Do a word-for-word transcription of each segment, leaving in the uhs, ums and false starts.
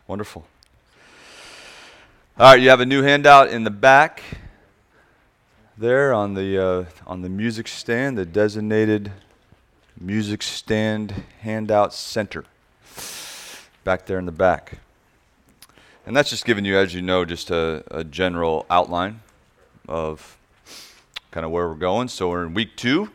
Wonderful. All right, you have a new handout in the back there on the uh, on the music stand, the designated music stand handout center back there in the back. And that's just giving you, as you know, just a, a general outline of kind of where we're going. So we're in week two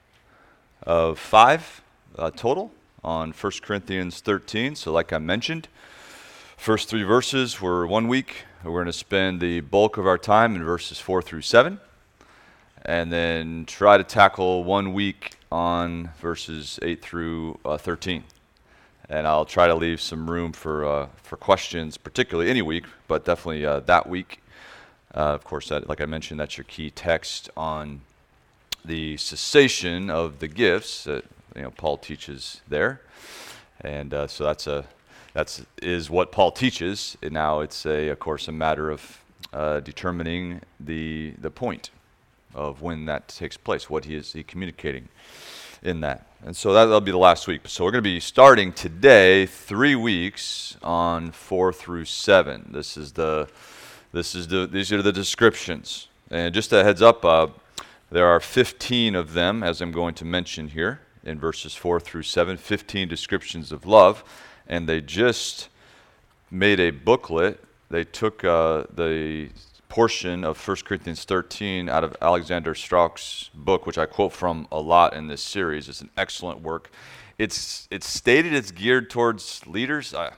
of five uh, total on First Corinthians thirteen. So like I mentioned, first three verses were one week. We're going to spend the bulk of our time in verses four through seven, and then try to tackle one week on verses eight through uh, thirteen. And I'll try to leave some room for uh, for questions, particularly any week, but definitely uh, that week. Uh, of course, that, like I mentioned, that's your key text on the cessation of the gifts that you know Paul teaches there, and uh, so that's a that's is what Paul teaches. And now it's a, of course, a matter of uh, determining the the point of when that takes place. What he is he communicating in that. And so that, that'll be the last week. So we're going to be starting today three weeks on four through seven. This is the, this is the, these are the descriptions. And just a heads up, uh, there are fifteen of them, as I'm going to mention here in verses four through seven, fifteen descriptions of love. And they just made a booklet. They took uh, the portion of First Corinthians thirteen out of Alexander Strauch's book, which I quote from a lot in this series. It's an excellent work. It's it's stated it's geared towards leaders. Uh,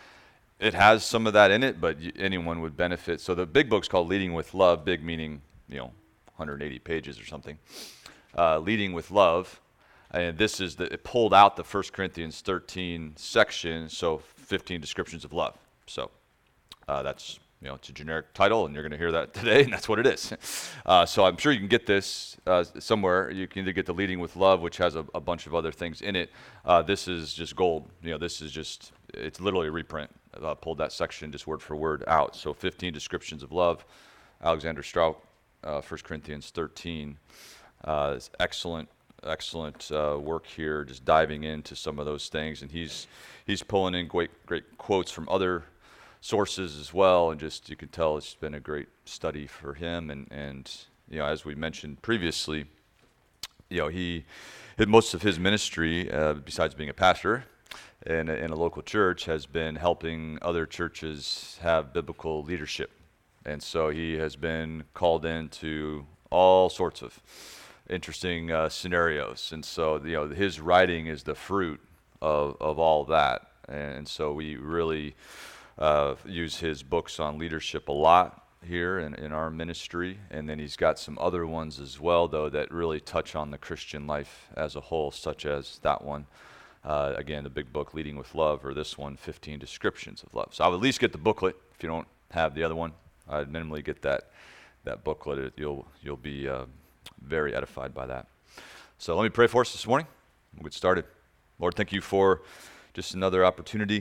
it has some of that in it, but y- anyone would benefit. So the big book's called Leading with Love, big meaning, you know, one hundred eighty pages or something. Uh, Leading with Love. And this is, the, it pulled out the First Corinthians thirteen section, so fifteen descriptions of love. So uh, that's, you know, it's a generic title, and you're going to hear that today, and that's what it is. Uh, so I'm sure you can get this uh, somewhere. You can either get the Leading with Love, which has a, a bunch of other things in it. Uh, this is just gold. You know, this is just, it's literally a reprint. Uh, pulled that section just word for word out. So fifteen descriptions of love, Alexander Strauch, uh, First Corinthians thirteen. Uh, it's excellent, excellent uh, work here, just diving into some of those things. And he's he's pulling in great, great quotes from other sources as well, and just you can tell it's been a great study for him. And and you know, as we mentioned previously, you know, he most of his ministry, uh, besides being a pastor in a, in a local church, has been helping other churches have biblical leadership. And so he has been called into all sorts of interesting uh, scenarios. And so you know, his writing is the fruit of of all that. And so we really Uh, use his books on leadership a lot here in, in our ministry, and then he's got some other ones as well, though, that really touch on the Christian life as a whole, such as that one. Uh, again, the big book, Leading with Love, or this one, fifteen descriptions of love. So I would at least get the booklet. If you don't have the other one, I'd minimally get that that booklet. It, you'll you'll be uh, very edified by that. So let me pray for us this morning. We'll get started. Lord, thank you for just another opportunity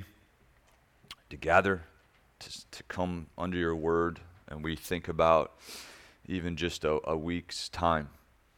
to gather, to, to come under your word, and we think about even just a, a week's time.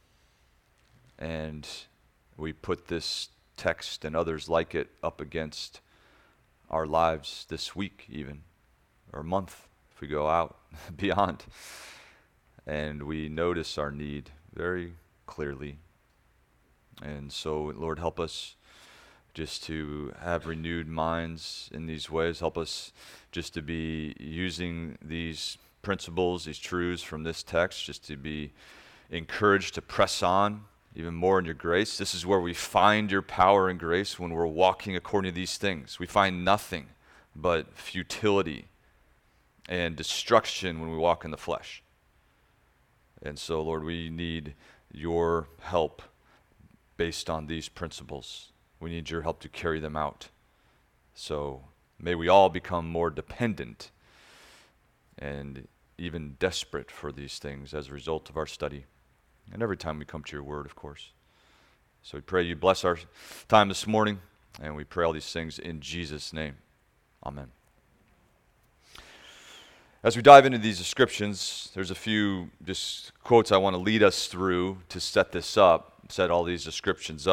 And we put this text and others like it up against our lives this week even, or month if we go out beyond. And we notice our need very clearly. And so, Lord, help us just to have renewed minds in these ways. Help us just to be using these principles, these truths from this text, just to be encouraged to press on even more in your grace. This is where we find your power and grace when we're walking according to these things. We find nothing but futility and destruction when we walk in the flesh. And so, Lord, we need your help based on these principles. We need your help to carry them out. So may we all become more dependent and even desperate for these things as a result of our study. And every time we come to your word, of course. So we pray you bless our time this morning, and we pray all these things in Jesus' name. Amen. As we dive into these descriptions, there's a few just quotes I want to lead us through to set this up, set all these descriptions up.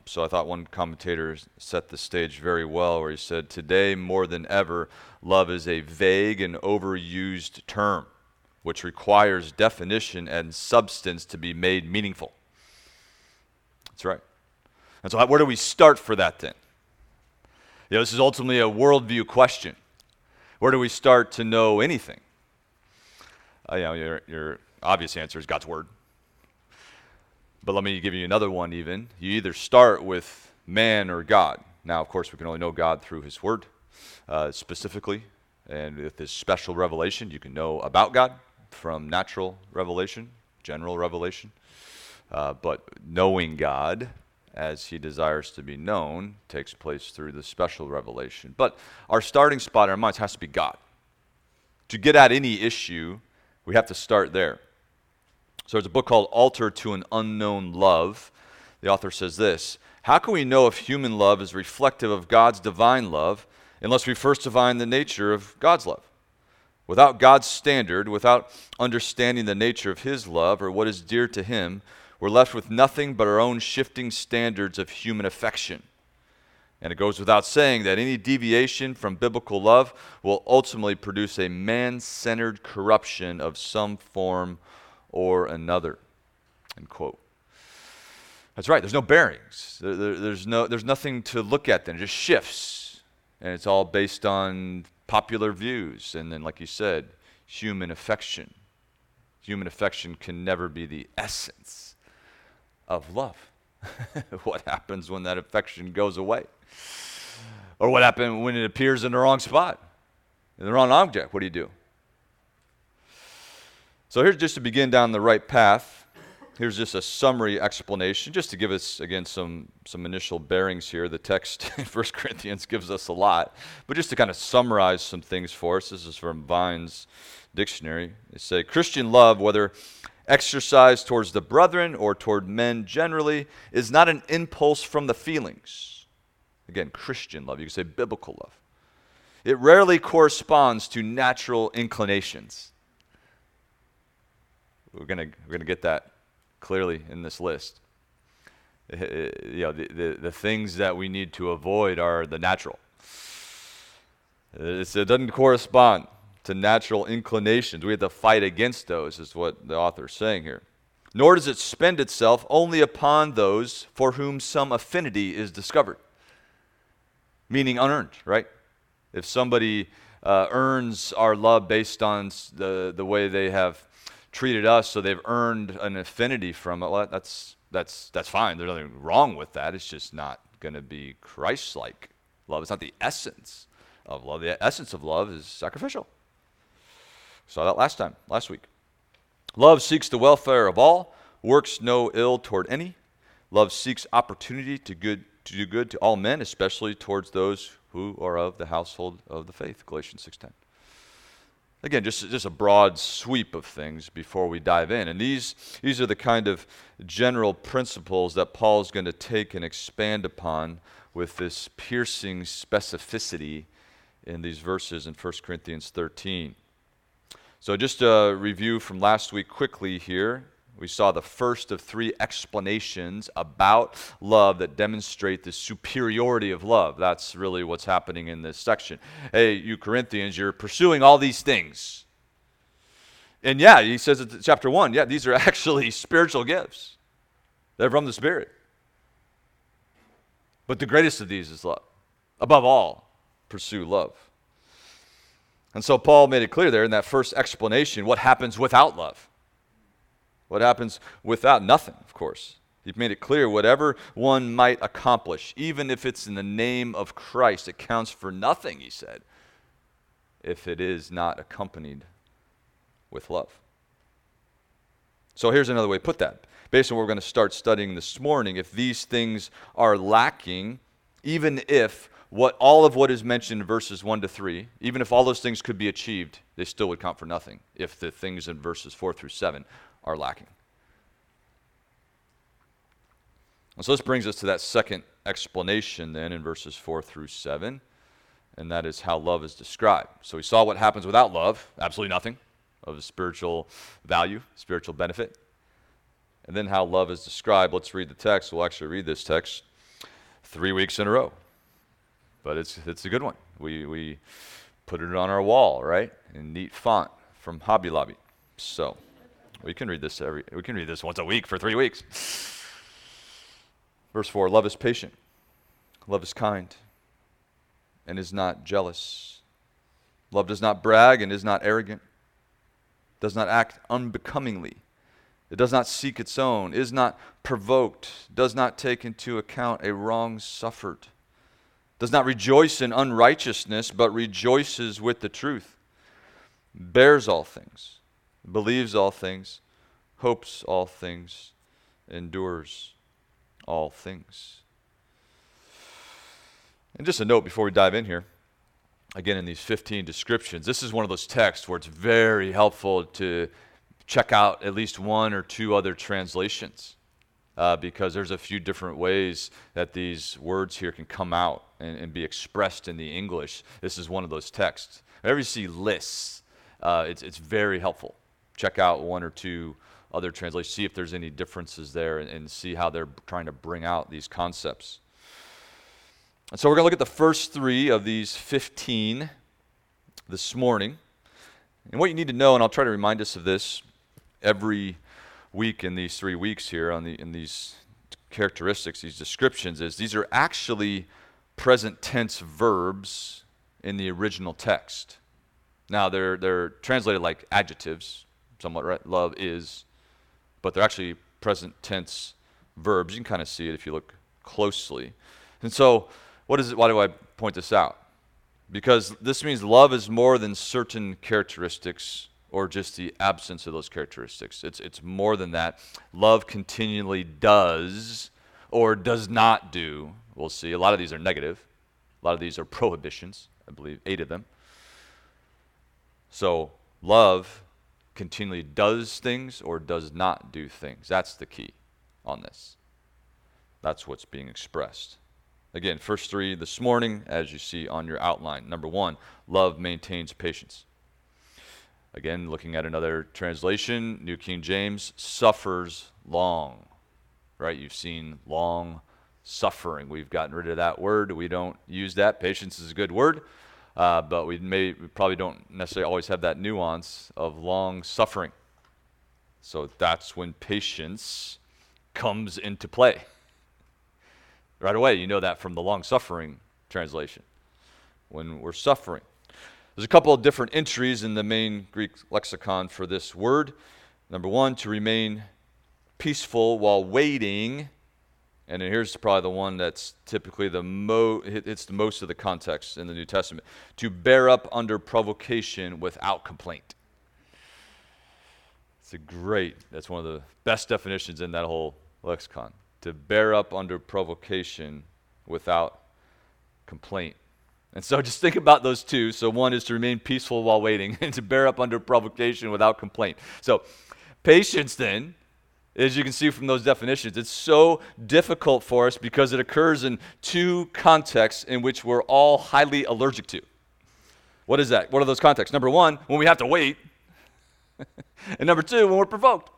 So I thought one commentator set the stage very well where he said, today more than ever, love is a vague and overused term which requires definition and substance to be made meaningful. That's right. And so where do we start for that then? You know, this is ultimately a worldview question. Where do we start to know anything? Uh, you know, your, your obvious answer is God's Word. But let me give you another one even. You either start with man or God. Now, of course, we can only know God through His Word uh, specifically. And with this special revelation, you can know about God from natural revelation, general revelation. Uh, but knowing God as He desires to be known takes place through the special revelation. But our starting spot in our minds has to be God. To get at any issue, we have to start there. So there's a book called Altar to an Unknown Love. The author says this: how can we know if human love is reflective of God's divine love unless we first divine the nature of God's love? Without God's standard, without understanding the nature of His love or what is dear to Him, we're left with nothing but our own shifting standards of human affection. And it goes without saying that any deviation from biblical love will ultimately produce a man-centered corruption of some form or another. End quote. That's right, there's no bearings. There, there, there's, no, there's nothing to look at then. It just shifts. And it's all based on popular views. And then, like you said, human affection. Human affection can never be the essence of love. What happens when that affection goes away? Or what happens when it appears in the wrong spot, in the wrong object? What do you do? So here's just to begin down the right path. Here's just a summary explanation, just to give us, again, some, some initial bearings here. The text in First Corinthians gives us a lot, but just to kind of summarize some things for us. This is from Vine's dictionary. They say, Christian love, whether exercised towards the brethren or toward men generally, is not an impulse from the feelings. Again, Christian love. You can say biblical love. It rarely corresponds to natural inclinations. We're gonna we're gonna get that clearly in this list. Uh, you know, the, the the things that we need to avoid are the natural. It's, it doesn't correspond to natural inclinations. We have to fight against those, is what the author is saying here. Nor does it spend itself only upon those for whom some affinity is discovered. Meaning unearned, right? If somebody uh, earns our love based on the, the way they have treated us, so they've earned an affinity from it, well, that's, that's, that's fine. There's nothing wrong with that. It's just not going to be Christ-like love. It's not the essence of love. The essence of love is sacrificial. Saw that last time, last week. Love seeks the welfare of all, works no ill toward any. Love seeks opportunity to good to do good to all men, especially towards those who are of the household of the faith, Galatians six ten. Again, just, just a broad sweep of things before we dive in. And these, these are the kind of general principles that Paul's going to take and expand upon with this piercing specificity in these verses in First Corinthians thirteen. So just a review from last week quickly here. We saw the first of three explanations about love that demonstrate the superiority of love. That's really what's happening in this section. Hey, you Corinthians, you're pursuing all these things. And yeah, he says in chapter one, yeah, these are actually spiritual gifts. They're from the Spirit. But the greatest of these is love. Above all, pursue love. And so Paul made it clear there in that first explanation what happens without love. What happens without nothing, of course. He made it clear whatever one might accomplish, even if it's in the name of Christ, it counts for nothing, he said, if it is not accompanied with love. So here's another way to put that. Based on what we're going to start studying this morning, if these things are lacking, even if what all of what is mentioned in verses one to three, even if all those things could be achieved, they still would count for nothing if the things in verses four through seven are lacking. And so this brings us to that second explanation then in verses four through seven, and that is how love is described. So we saw what happens without love, absolutely nothing of a spiritual value, spiritual benefit. And then how love is described. Let's read the text. We'll actually read this text. three weeks in a row. But it's it's a good one. We we put it on our wall, right? In neat font from Hobby Lobby. So we can read this every we can read this once a week for three weeks. Verse four, love is patient, love is kind, and is not jealous. Love does not brag and is not arrogant, does not act unbecomingly. It does not seek its own, is not provoked, does not take into account a wrong suffered, does not rejoice in unrighteousness, but rejoices with the truth, bears all things, believes all things, hopes all things, endures all things. And just a note before we dive in here, again in these fifteen descriptions, this is one of those texts where it's very helpful to check out at least one or two other translations uh, because there's a few different ways that these words here can come out and, and be expressed in the English. This is one of those texts. Whenever you see lists, uh, it's, it's very helpful. Check out one or two other translations, see if there's any differences there, and, and see how they're trying to bring out these concepts. And so we're going to look at the first three of these fifteen this morning. And what you need to know, and I'll try to remind us of this every week in these three weeks here on the in these characteristics, these descriptions, is these are actually present tense verbs in the original text. Now they're they're translated like adjectives, somewhat, right? Love is, but they're actually present tense verbs. You can kind of see it if you look closely. And so, what is it? Why do I point this out? Because this means love is more than certain characteristics or just the absence of those characteristics. It's it's more than that. Love continually does or does not do. We'll see. A lot of these are negative. A lot of these are prohibitions, I believe, eight of them. So love continually does things or does not do things. That's the key on this. That's what's being expressed. Again, first three this morning, as you see on your outline. Number one, love maintains patience. Again, looking at another translation, New King James, suffers long. Right? You've seen long suffering. We've gotten rid of that word. We don't use that. Patience is a good word, uh, but we may we probably don't necessarily always have that nuance of long suffering. So that's when patience comes into play. Right away, you know that from the long-suffering translation, when we're suffering. There's a couple of different entries in the main Greek lexicon for this word. Number one, to remain peaceful while waiting. And then here's probably the one that's typically the mo it's the most of the context in the New Testament. To bear up under provocation without complaint. It's a great, that's one of the best definitions in that whole lexicon. To bear up under provocation without complaint. And so just think about those two. So one is to remain peaceful while waiting, and to bear up under provocation without complaint. So patience then, as you can see from those definitions, it's so difficult for us because it occurs in two contexts in which we're all highly allergic to. What is that? What are those contexts? Number one, when we have to wait. And number two, when we're provoked.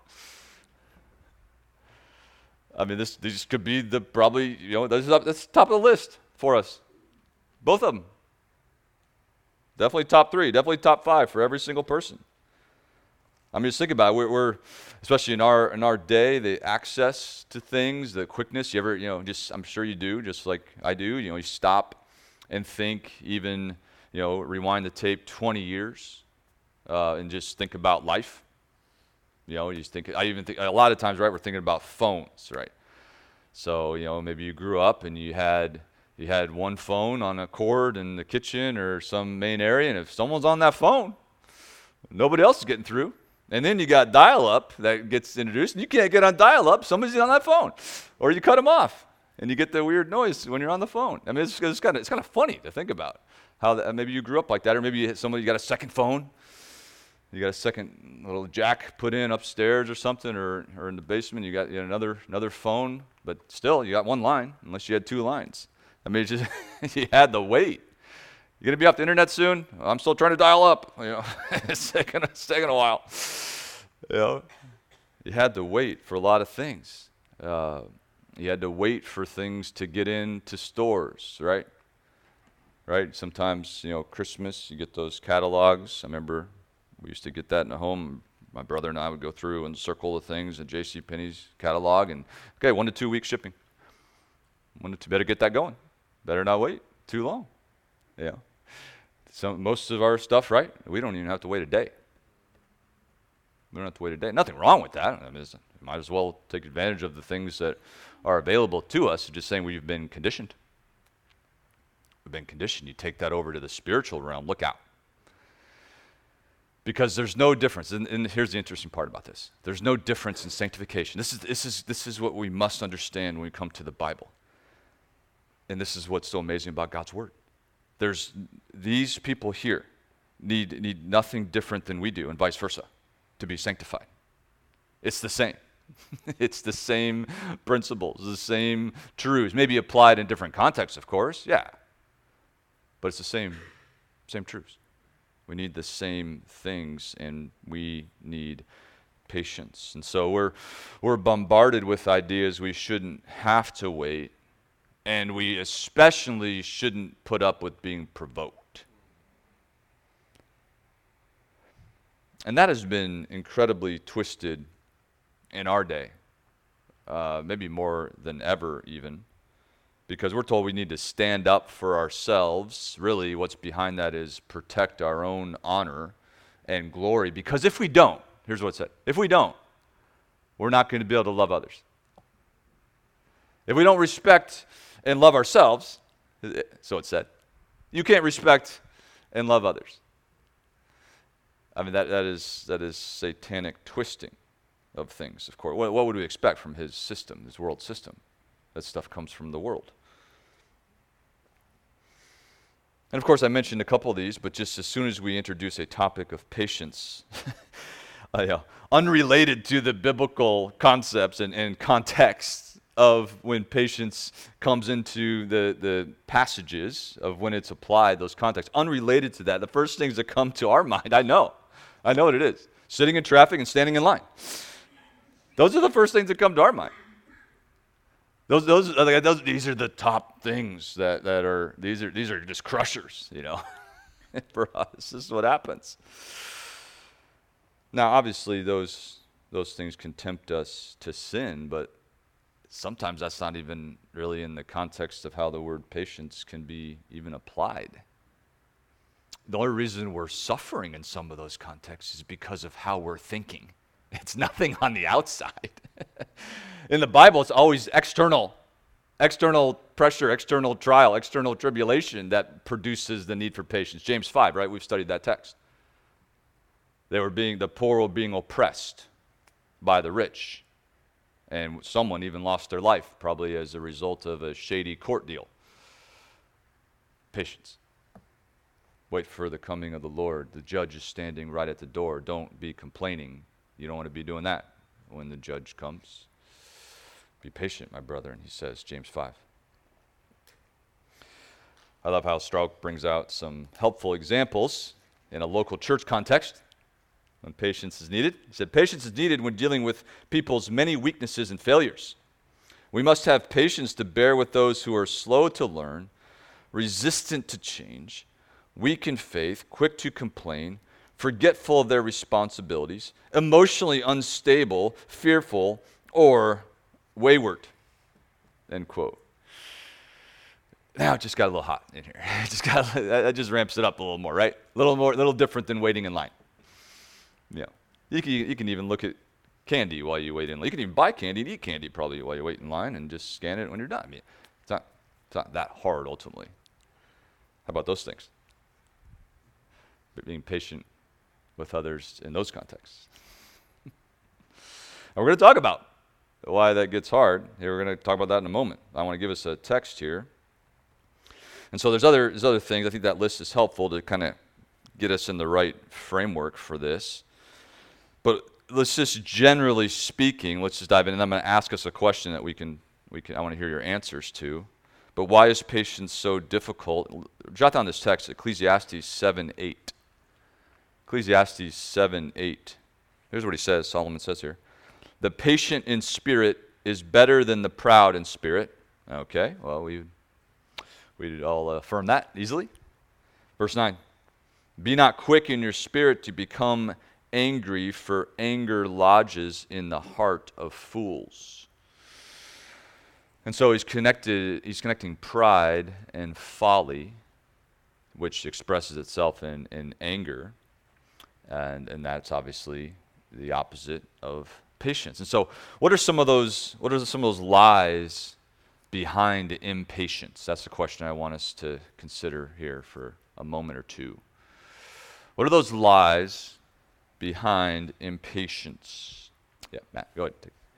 I mean, this these could be the probably, you know, this is up, that's top of the list for us. Both of them. Definitely top three, definitely top five for every single person. I mean, just think about it. We're, we're especially in our in our day, the access to things, the quickness. You ever, you know, just I'm sure you do, just like I do. You know, you stop and think, even, you know, rewind the tape twenty years, uh, and just think about life. You know, you just think, I even think, a lot of times, right, we're thinking about phones, right? So, you know, maybe you grew up and you had you had one phone on a cord in the kitchen or some main area, and if someone's on that phone, nobody else is getting through. And then you got dial-up that gets introduced, and you can't get on dial-up, somebody's on that phone. Or you cut them off, and you get the weird noise when you're on the phone. I mean, it's, it's kind of it's kind of funny to think about how that, maybe you grew up like that, or maybe you hit somebody, you got a second phone. You got a second little jack put in upstairs or something, or, or in the basement, you got, you got another another phone, but still, you got one line, unless you had two lines. I mean, it's just, you had to wait. You gonna be off the internet soon? I'm still trying to dial up. You know, it's taking, it's taking a while. You know, you had to wait for a lot of things. Uh, You had to wait for things to get into stores, right? Right? Sometimes, you know, Christmas, you get those catalogs. I remember we used to get that in the home. My brother and I would go through and circle the things in JCPenney's catalog, and okay, one to two weeks shipping. One to two, better get that going. Better not wait too long. Yeah. So most of our stuff, right? We don't even have to wait a day. We don't have to wait a day. Nothing wrong with that. I mean, you might as well take advantage of the things that are available to us. Just saying we've been conditioned. We've been conditioned. You take that over to the spiritual realm. Look out. Because there's no difference, and, and here's the interesting part about this. There's no difference in sanctification. This is, this is, this is what we must understand when we come to the Bible. And this is what's so amazing about God's Word. There's, these people here need, need nothing different than we do, and vice versa, to be sanctified. It's the same. It's the same principles, the same truths, maybe applied in different contexts, of course, yeah. But it's the same, same truths. We need the same things, and we need patience. And so we're we're bombarded with ideas we shouldn't have to wait, and we especially shouldn't put up with being provoked. And that has been incredibly twisted in our day, uh, maybe more than ever even. Because we're told we need to stand up for ourselves. Really, what's behind that is protect our own honor and glory. Because if we don't, here's what it said. If we don't, we're not going to be able to love others. If we don't respect and love ourselves, so it said, you can't respect and love others. I mean, that, that is that is satanic twisting of things, of course. What, what would we expect from his system, his world system? That stuff comes from the world. And of course, I mentioned a couple of these, but just as soon as we introduce a topic of patience, uh, yeah, unrelated to the biblical concepts and, and context of when patience comes into the, the passages of when it's applied, those contexts, unrelated to that, the first things that come to our mind, I know, I know what it is, sitting in traffic and standing in line. Those are the first things that come to our mind. Those, those, those, these are the top things that, that are, these are, these are just crushers, you know. For us, this is what happens. Now, obviously, those, those things can tempt us to sin, but sometimes that's not even really in the context of how the word patience can be even applied. The only reason we're suffering in some of those contexts is because of how we're thinking. It's nothing on the outside. In the Bible, it's always external, external pressure, external trial, external tribulation that produces the need for patience. James five, right? We've studied that text. They were being, the poor were being oppressed by the rich. And someone even lost their life, probably as a result of a shady court deal. Patience. Wait for the coming of the Lord. The judge is standing right at the door. Don't be complaining. You don't want to be doing that when the judge comes. Be patient, my brother, and he says, James five. I love how Strauch brings out some helpful examples in a local church context when patience is needed. He said, patience is needed when dealing with people's many weaknesses and failures. We must have patience to bear with those who are slow to learn, resistant to change, weak in faith, quick to complain, forgetful of their responsibilities, emotionally unstable, fearful, or wayward, end quote. Now it just got a little hot in here. It just got, that just ramps it up a little more, right? A little more, a little different than waiting in line. Yeah, you can you can even look at candy while you wait in line. You can even buy candy and eat candy probably while you wait in line and just scan it when you're done. I mean, it's not it's not that hard ultimately. How about those things? But being patient with others in those contexts. And we're going to talk about why that gets hard. Here, we're going to talk about that in a moment. I want to give us a text here. And so there's other there's other things. I think that list is helpful to kind of get us in the right framework for this. But let's just generally speaking, let's just dive in, and I'm going to ask us a question that we can we can I want to hear your answers to. But why is patience so difficult? Jot down this text, Ecclesiastes seven eight. Ecclesiastes seven eight. Here's what he says, Solomon says here. The patient in spirit is better than the proud in spirit. Okay, well, we we'd all affirm that easily. Verse nine, be not quick in your spirit to become angry, for anger lodges in the heart of fools. And so he's connected, he's connecting pride and folly, which expresses itself in, in anger. And, and that's obviously the opposite of patience. And so what are some of those, what are some of those lies behind impatience? That's the question I want us to consider here for a moment or two. What are those lies behind impatience? Yeah, Matt, go ahead.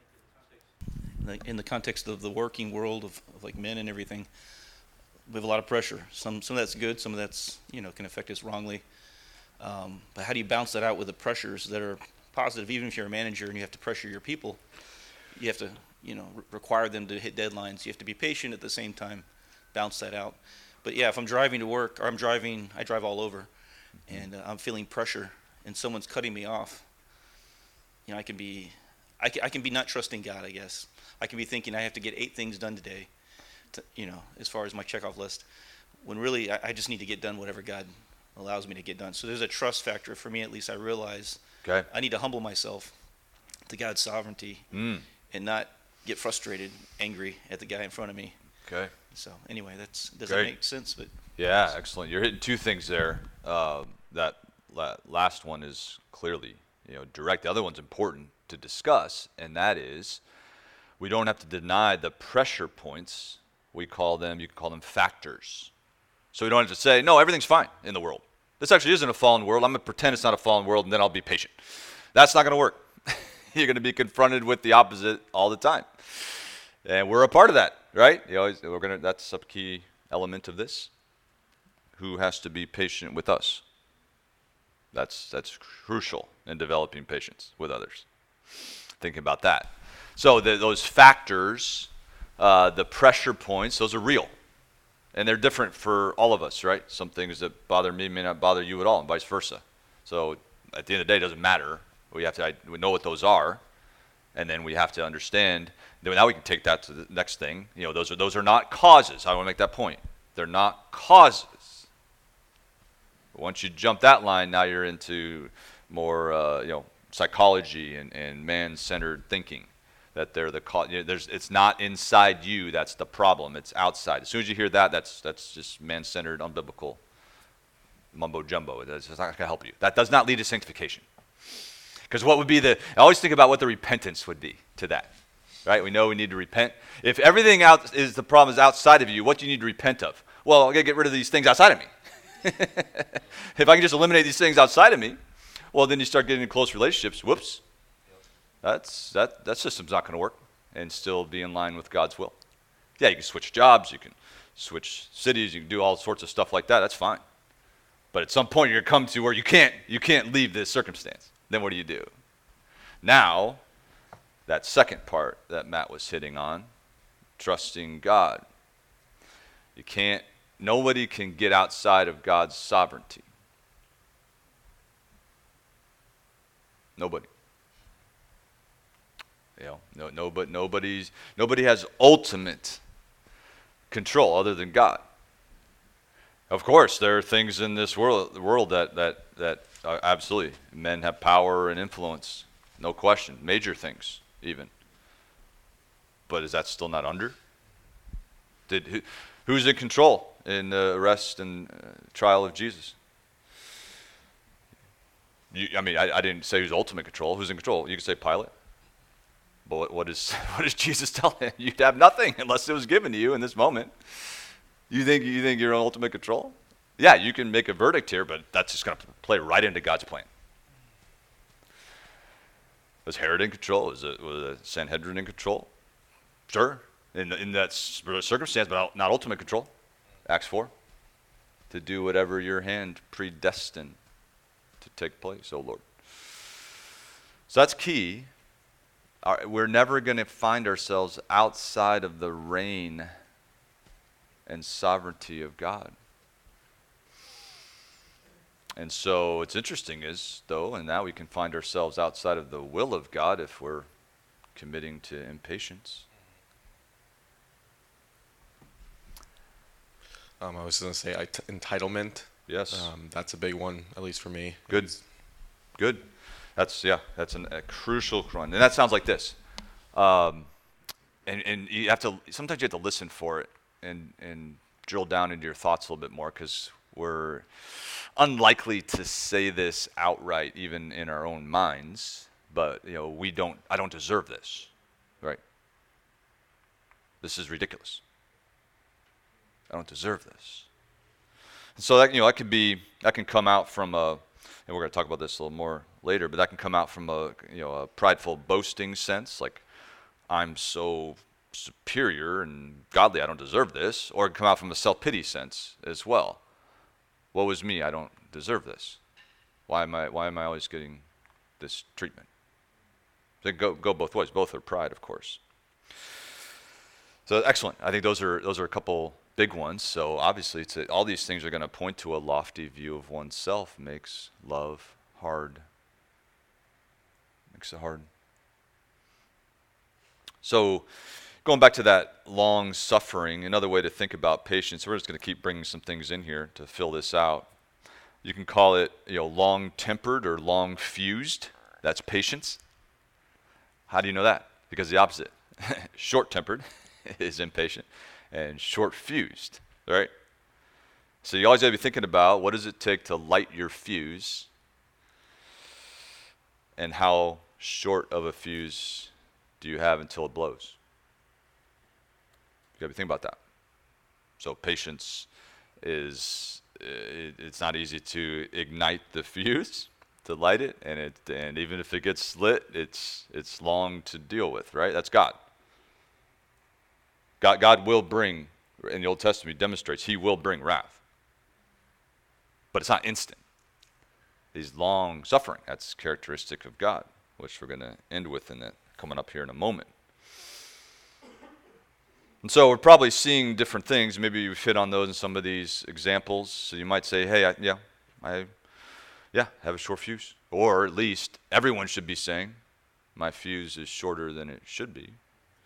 In the, in the context of the working world of, of like men and everything, we have a lot of pressure. Some some of that's good, some of that's, you know, can affect us wrongly. Um, but how do you balance that out with the pressures that are positive? Even if you're a manager and you have to pressure your people, you have to, you know, re- require them to hit deadlines. You have to be patient at the same time, balance that out. But yeah, if I'm driving to work, or I'm driving, I drive all over, and uh, I'm feeling pressure, and someone's cutting me off, you know, I can be, I can, I can be not trusting God, I guess. I can be thinking I have to get eight things done today, to, you know, as far as my checkoff list, when really I, I just need to get done whatever God allows me to get done. So there's a trust factor for me, at least. I realize Okay. I need to humble myself to God's sovereignty Mm. and not get frustrated, angry at the guy in front of me. Okay. So anyway, that's does Great. that make sense? But Yeah, excellent. You're hitting two things there. Uh, that la- last one is clearly, you know, direct. The other one's important to discuss, and that is we don't have to deny the pressure points. We call them, you can call them factors. So we don't have to say, no, everything's fine in the world. This actually isn't a fallen world. I'm going to pretend it's not a fallen world, and then I'll be patient. That's not going to work. You're going to be confronted with the opposite all the time. And we're a part of that, right? You know, we're gonna, that's a key element of this. Who has to be patient with us? That's that's crucial in developing patience with others. Thinking about that. So the, those factors, uh, the pressure points, those are real. And they're different for all of us, right? Some things that bother me may not bother you at all, and vice versa. So at the end of the day, it doesn't matter. We have to I, we know what those are, and then we have to understand. Then now we can take that to the next thing. You know, those are those are not causes. I want to make that point. They're not causes. Once you jump that line, now you're into more, uh, you know, psychology and, and man-centered thinking. That they're the cause. You know, there's, it's not inside you that's the problem. It's outside. As soon as you hear that, that's that's just man-centered, unbiblical mumbo jumbo. It's not going to help you. That does not lead to sanctification. Because what would be the? I always think about what the repentance would be to that. Right? We know we need to repent. If everything out is the problem is outside of you, what do you need to repent of? Well, I got to get rid of these things outside of me. If I can just eliminate these things outside of me, well, then you start getting in close relationships. Whoops. That's that that system's not going to work and still be in line with God's will. Yeah, you can switch jobs, you can switch cities, you can do all sorts of stuff like that. That's fine. But at some point you're going to come to where you can't you can't leave this circumstance. Then what do you do? Now, that second part that Matt was hitting on, trusting God. You can't nobody can get outside of God's sovereignty. Nobody. You know, no, no, but nobody's nobody has ultimate control other than God. Of course, there are things in this world, world that that that are absolutely men have power and influence, no question, major things even. But is that still not under? Did who, who's in control in the arrest and uh, trial of Jesus? You, I mean, I, I didn't say who's ultimate control. Who's in control? You could say Pilate. But what, what, is, what does Jesus tell him? You'd have nothing unless it was given to you in this moment. You think you think you're in ultimate control? Yeah, you can make a verdict here, but that's just going to play right into God's plan. Was Herod in control? Was, it, was the Sanhedrin in control? Sure, in, in that circumstance, but not ultimate control. Acts four. To do whatever your hand predestined to take place, oh Lord. So that's key. Our, we're never going to find ourselves outside of the reign and sovereignty of God. And so what's interesting is, though, and now we can find ourselves outside of the will of God if we're committing to impatience. Um, I was going to say it- entitlement. Yes. Um, that's a big one, at least for me. Good. It's- Good. That's, yeah, that's an, a crucial one. And that sounds like this. Um, and, and you have to, sometimes you have to listen for it and, and drill down into your thoughts a little bit more, because we're unlikely to say this outright, even in our own minds. But, you know, we don't, I don't deserve this, right? This is ridiculous. I don't deserve this. And so that, you know, that could be, that can come out from a, and we're going to talk about this a little more later, but that can come out from a, you know, a prideful boasting sense, like I'm so superior and godly, I don't deserve this, or it can come out from a self-pity sense as well. Woe is me, I don't deserve this. Why am I, why am I always getting this treatment? They go go both ways. Both are pride, of course. So excellent. I think those are those are a couple big ones. So obviously, it's a, all these things are going to point to a lofty view of oneself. Makes love hard. Makes it hard. So going back to that long suffering, another way to think about patience. We're just going to keep bringing some things in here to fill this out. You can call it, you know, long-tempered or long-fused. That's patience. How do you know that? Because the opposite. Short-tempered is impatient, and short-fused, right? So you always got to be thinking about, what does it take to light your fuse, and how short of a fuse do you have until it blows? You got to be thinking about that. So patience is, it, it's not easy to ignite the fuse, to light it, and it and even if it gets lit, it's it's long to deal with, right? That's God. God God will bring, in the Old Testament, he demonstrates he will bring wrath. But it's not instant. He's long suffering. That's characteristic of God, which we're going to end with in it coming up here in a moment. And so we're probably seeing different things. Maybe you've hit on those in some of these examples. So you might say, hey, I, yeah, I Yeah, have a short fuse. Or at least everyone should be saying, my fuse is shorter than it should be.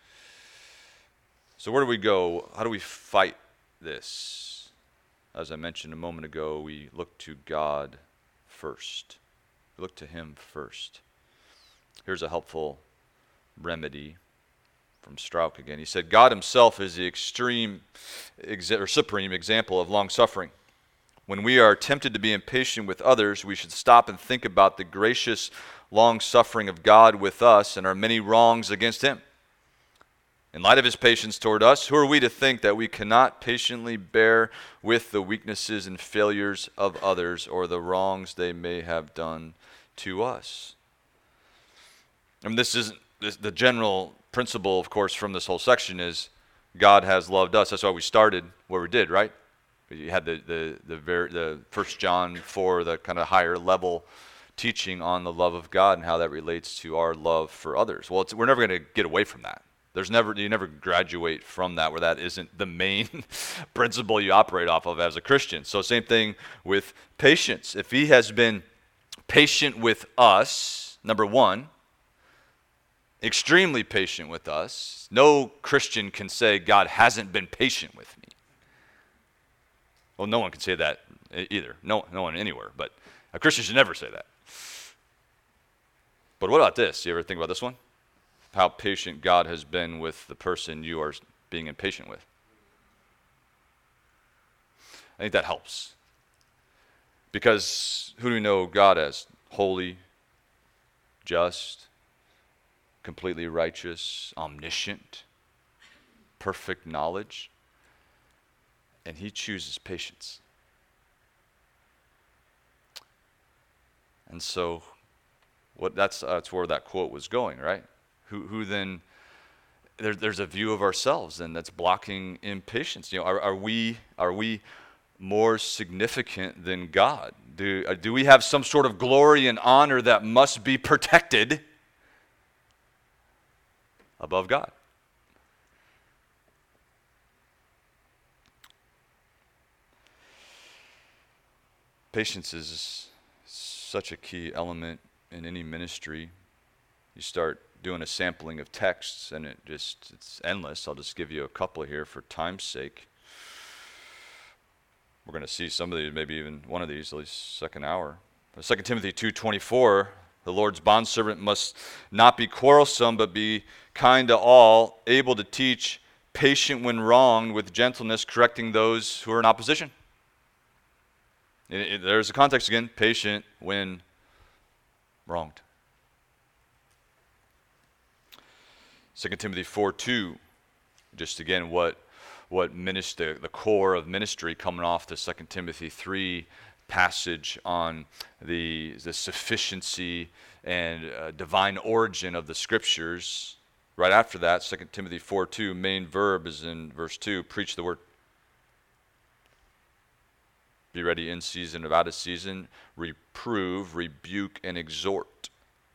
So where do we go? How do we fight this? As I mentioned a moment ago, we look to God first. We look to him first. Here's a helpful remedy from Strauch again. He said, God himself is the extreme exa- or supreme example of long suffering. When we are tempted to be impatient with others, we should stop and think about the gracious long-suffering of God with us and our many wrongs against him. In light of his patience toward us, who are we to think that we cannot patiently bear with the weaknesses and failures of others or the wrongs they may have done to us? And this isn't this, the general principle, of course, from this whole section is God has loved us. That's why we started where we did, right? You had the the the, ver- the First John four, the kind of higher level teaching on the love of God and how that relates to our love for others. Well, it's, we're never going to get away from that. There's never you never graduate from that where that isn't the main principle you operate off of as a Christian. So same thing with patience. If he has been patient with us, number one, extremely patient with us, no Christian can say God hasn't been patient with me. Well, no one can say that either. No, no one anywhere. But a Christian should never say that. But what about this? You ever think about this one? How patient God has been with the person you are being impatient with. I think that helps. Because who do we know God as? Holy, just, completely righteous, omniscient, perfect knowledge. And he chooses patience. And so what that's that's where that quote was going, right? Who who then there, there's a view of ourselves then that's blocking impatience. You know, are, are we are we more significant than God? Do uh, do we have some sort of glory and honor that must be protected above God? Patience is such a key element in any ministry. You start doing a sampling of texts, and it just, it's endless. I'll just give you a couple here for time's sake. We're going to see some of these, maybe even one of these, at least second hour. Second Timothy two twenty-four, the Lord's bondservant must not be quarrelsome, but be kind to all, able to teach, patient when wronged, with gentleness, correcting those who are in opposition. It, it, there's the context again, patient when wronged. Second Timothy four two, just again what what minister, the core of ministry coming off the Second Timothy three passage on the, the sufficiency and uh, divine origin of the Scriptures. Right after that, Second Timothy four two, main verb is in verse two, preach the word. Be ready in season or out of season, reprove, rebuke, and exhort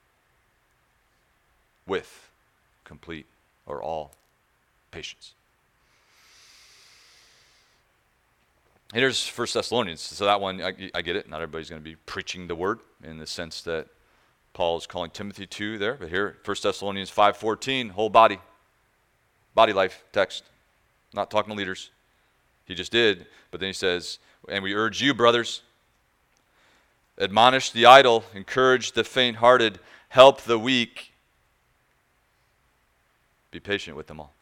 with complete or all patience. Here's First Thessalonians. So that one, I, I get it. Not everybody's going to be preaching the word in the sense that Paul is calling Timothy to there. But here, First Thessalonians five fourteen, whole body. Body life text. Not talking to leaders. He just did. But then he says, and we urge you, brothers, admonish the idle, encourage the faint-hearted, help the weak. Be patient with them all.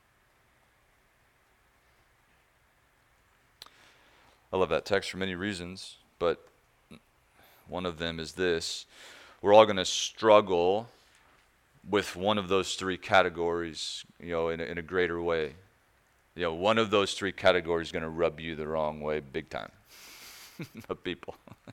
I love that text for many reasons, but one of them is this. We're all going to struggle with one of those three categories, you know, in a, in a greater way. You know, one of those three categories is going to rub you the wrong way big time of people.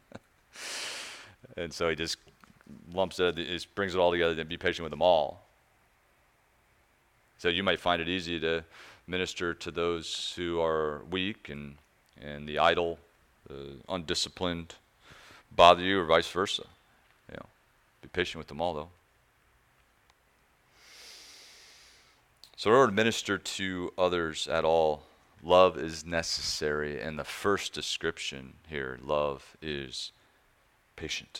And so he just lumps it, he just brings it all together and be patient with them all. So you might find it easy to minister to those who are weak and and the idle, the undisciplined bother you, or vice versa. You know, be patient with them all, though. So in order to minister to others at all, love is necessary. And the first description here, love is patient.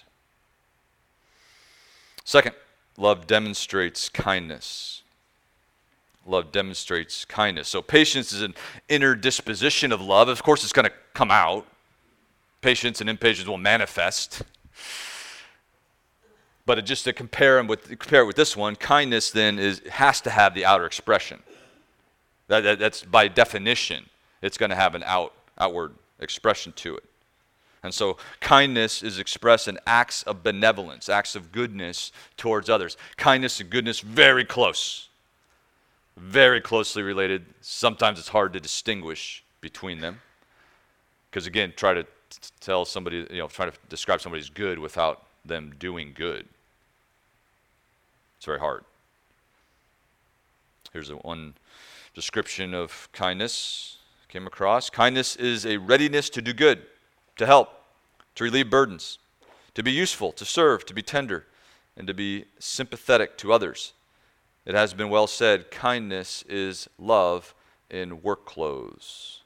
Second, love demonstrates kindness. Love demonstrates kindness. So patience is an inner disposition of love. Of course, it's going to come out. Patience and impatience will manifest. But it, just to compare them with compare it with this one, kindness then is has to have the outer expression. That, that that's by definition, it's going to have an out outward expression to it. And so kindness is expressed in acts of benevolence, acts of goodness towards others. Kindness and goodness, very close. Very closely related. Sometimes it's hard to distinguish between them. Because again, try to t- tell somebody, you know, try to describe somebody as good without them doing good. It's very hard. Here's a one description of kindness I came across. Kindness is a readiness to do good, to help, to relieve burdens, to be useful, to serve, to be tender, and to be sympathetic to others. It has been well said, kindness is love in work clothes.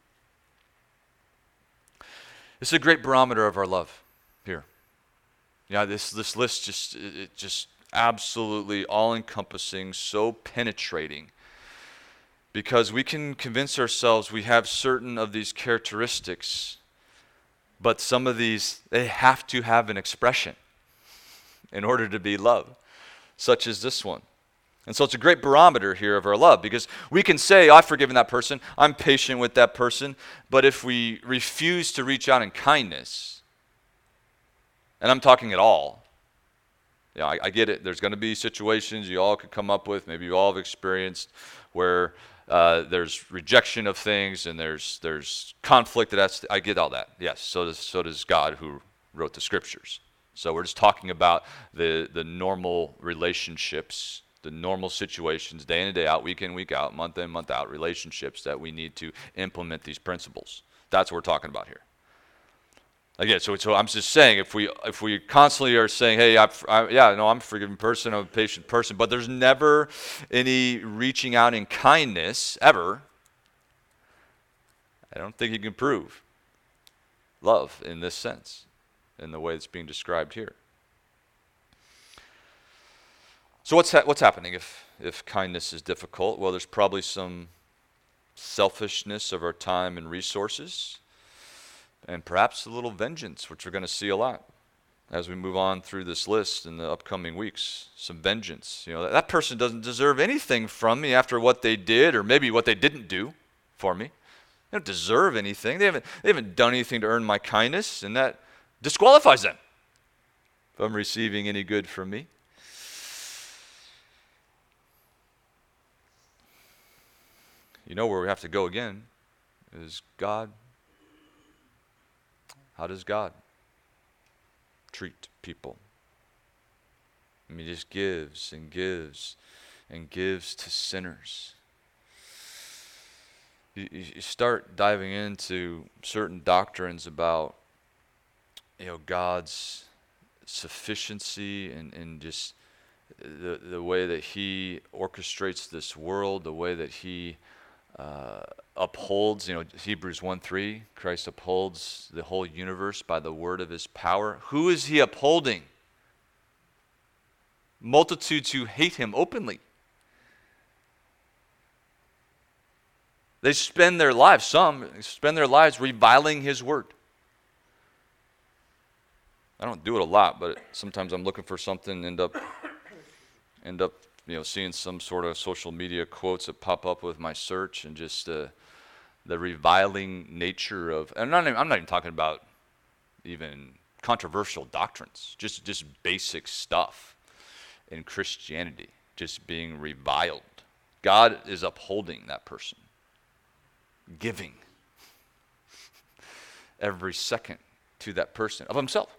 This is a great barometer of our love here. Yeah, this this list just it, it just absolutely all-encompassing, so penetrating. Because we can convince ourselves we have certain of these characteristics, but some of these, they have to have an expression in order to be love, such as this one. And so it's a great barometer here of our love, because we can say, I've forgiven that person, I'm patient with that person, but if we refuse to reach out in kindness, and I'm talking at all, yeah, I, I get it, there's going to be situations you all could come up with, maybe you all have experienced, where uh, there's rejection of things and there's there's conflict. That has to, I get all that, yes, so does, so does God who wrote the Scriptures. So we're just talking about the the normal relationships, the normal situations, day in and day out, week in, week out, month in, month out, relationships that we need to implement these principles. That's what we're talking about here. Again, so so I'm just saying, if we if we constantly are saying, hey, I've, I, yeah, no, I'm a forgiving person, I'm a patient person, but there's never any reaching out in kindness, ever, I don't think you can prove love in this sense, in the way it's being described here. So what's ha- what's happening if if kindness is difficult? Well, there's probably some selfishness of our time and resources, and perhaps a little vengeance, which we're going to see a lot as we move on through this list in the upcoming weeks. Some vengeance. You know, that, that person doesn't deserve anything from me after what they did, or maybe what they didn't do for me. They don't deserve anything. They haven't they haven't done anything to earn my kindness, and that disqualifies them from receiving any good from me. You know where we have to go again is God. How does God treat people? I mean, he just gives and gives and gives to sinners. You, you start diving into certain doctrines about, you know, God's sufficiency and, and just the the way that he orchestrates this world, the way that he uh, upholds, you know, Hebrews one three, Christ upholds the whole universe by the word of his power. Who is he upholding? Multitudes who hate him openly. They spend their lives, some spend their lives reviling his word. I don't do it a lot, but sometimes I'm looking for something, end up, end up, you know, seeing some sort of social media quotes that pop up with my search, and just uh, the reviling nature of. And I'm not, even, I'm not even talking about even controversial doctrines, just just basic stuff in Christianity, just being reviled. God is upholding that person, giving every second to that person of himself.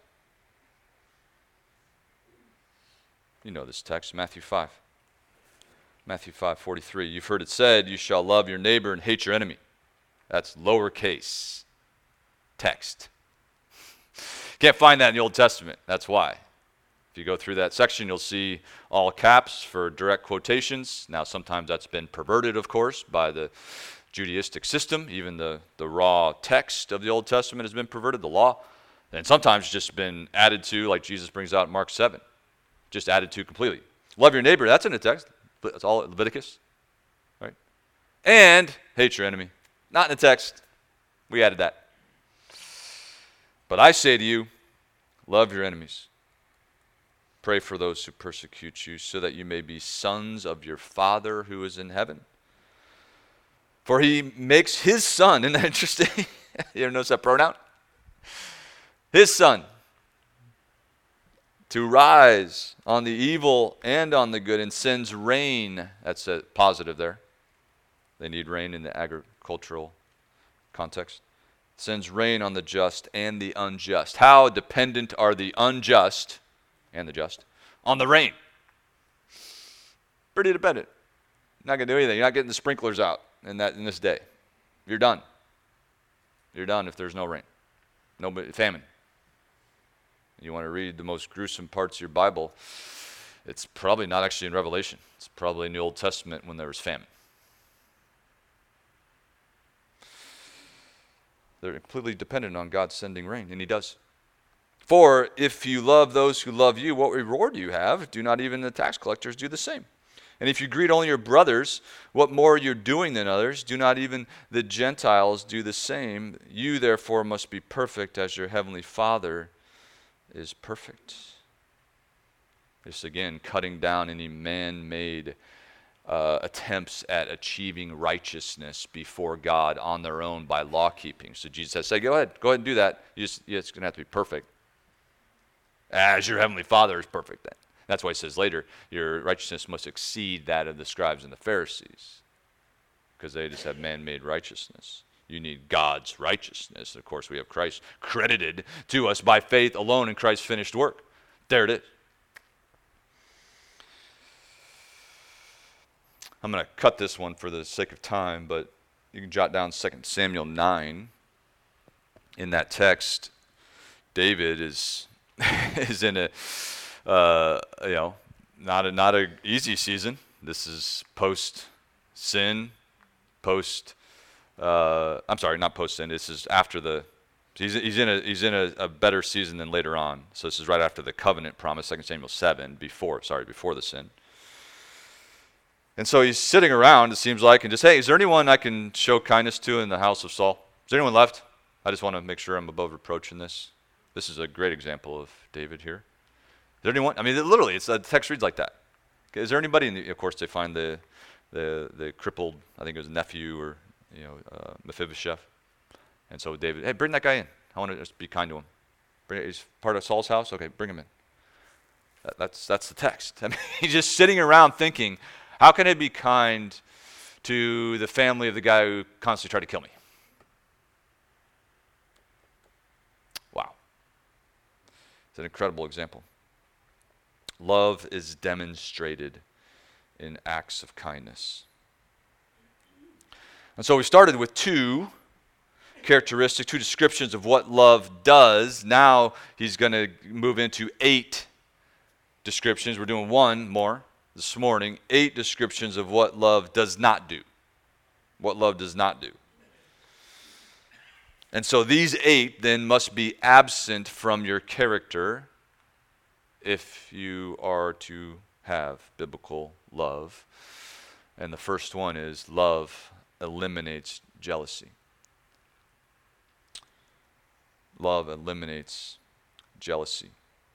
You know this text, Matthew five. Matthew five forty-three. You've heard it said, you shall love your neighbor and hate your enemy. That's lowercase text. Can't find that in the Old Testament. That's why. If you go through that section, you'll see all caps for direct quotations. Now, sometimes that's been perverted, of course, by the Judaistic system. Even the, the raw text of the Old Testament has been perverted, the law. And sometimes just been added to, like Jesus brings out in Mark seven. Just added to completely. Love your neighbor, that's in the text. That's all Leviticus, right? And hate your enemy. Not in the text. We added that. But I say to you, love your enemies. Pray for those who persecute you, so that you may be sons of your Father who is in heaven. For he makes his sun, isn't that interesting? You ever notice that pronoun? His sun, to rise on the evil and on the good, and sends rain. That's a positive there. They need rain in the agricultural context. Sends rain on the just and the unjust. How dependent are the unjust and the just on the rain? Pretty dependent. Not going to do anything. You're not getting the sprinklers out in that in this day. You're done. You're done if there's no rain. No famine. You want to read the most gruesome parts of your Bible, it's probably not actually in Revelation. It's probably in the Old Testament when there was famine. They're completely dependent on God sending rain, and he does. For if you love those who love you, what reward do you have? Do not even the tax collectors do the same? And if you greet only your brothers, what more are you doing than others? Do not even the Gentiles do the same? You therefore must be perfect as your heavenly Father is perfect. This again, cutting down any man-made uh, attempts at achieving righteousness before God on their own by law keeping. So Jesus says, "Say, go ahead, go ahead and do that. You just, yeah, it's going to have to be perfect, as your heavenly Father is perfect." Then that's why he says later, your righteousness must exceed that of the scribes and the Pharisees, because they just have man-made righteousness. You need God's righteousness. Of course, we have Christ credited to us by faith alone in Christ's finished work. There it is. I'm going to cut this one for the sake of time, but you can jot down Second Samuel nine. In that text, David is is in a uh, you know not a not a easy season. This is post sin, post. Uh, I'm sorry, not post sin. This is after the. He's he's in a he's in a, a better season than later on. So this is right after the covenant promise, Second Samuel seven. Before sorry before the sin. And so he's sitting around, it seems like, and just, hey, is there anyone I can show kindness to in the house of Saul? Is there anyone left? I just want to make sure I'm above reproach in this. This is a great example of David here. Is there anyone? I mean, literally, it's, the text reads like that. Okay, is there anybody? And of course, they find the the the crippled, I think it was nephew or you know uh, Mephibosheth. And so David, hey, bring that guy in. I want to just be kind to him. Bring, he's part of Saul's house. Okay, bring him in. That, that's that's the text. I mean, he's just sitting around thinking, how can I be kind to the family of the guy who constantly tried to kill me? Wow. It's an incredible example. Love is demonstrated in acts of kindness. And so we started with two characteristics, two descriptions of what love does. Now he's going to move into eight descriptions. We're doing one more this morning. Eight descriptions of what love does not do. What love does not do. And so these eight then must be absent from your character if you are to have biblical love. And the first one is love eliminates jealousy. Love eliminates jealousy.